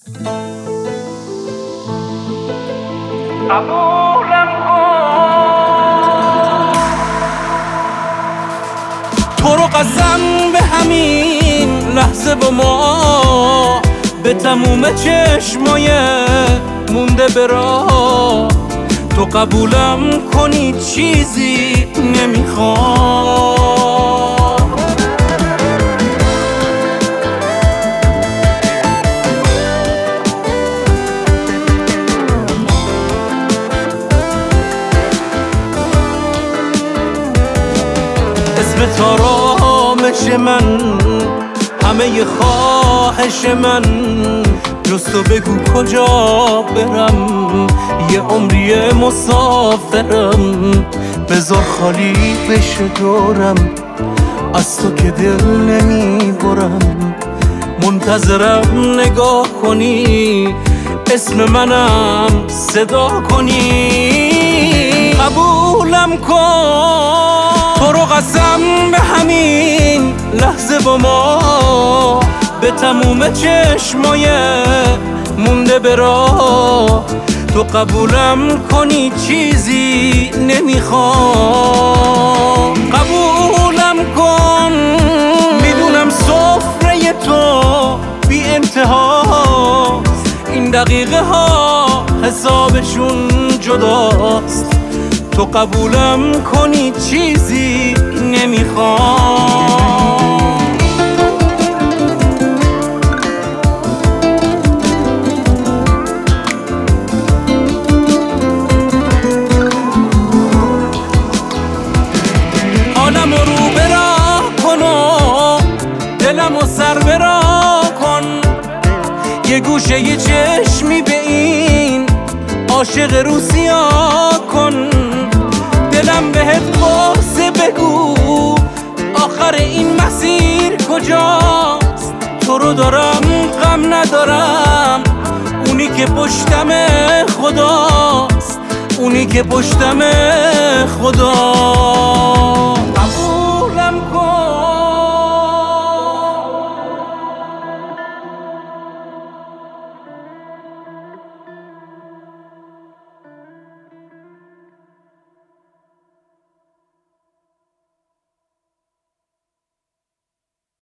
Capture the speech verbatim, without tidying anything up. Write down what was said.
قبولم کن تو رو قسم به همین لحظه و ما به تموم چشمای مونده برا تو قبولم کنی چیزی نمیخوام اسم تارامش من همه خواهش من جز تو بگو کجا برم یه عمری مسافرم بذار خالی بشه دورم از تو که دل نمیبرم منتظرم نگاه کنی اسم منم صدا کنی قبولم کن تو رو قسم به همین لحظه با ما به تموم چشمای مونده برا تو قبولم کنی چیزی نمیخوام قبولم کن میدونم سفره تو بی انتهاست این دقیقه ها حسابشون جداست تو قبولم کنی چیزی نمیخوام حالم رو برا کن و دلم و سر برا کن یه گوشه یه چشمی به این عاشق روسیا کن دلم بهت قصه بگو آخر این مسیر کجاست تو رو دارم غم ندارم اونی که پشتم خداست اونی که پشتم خداست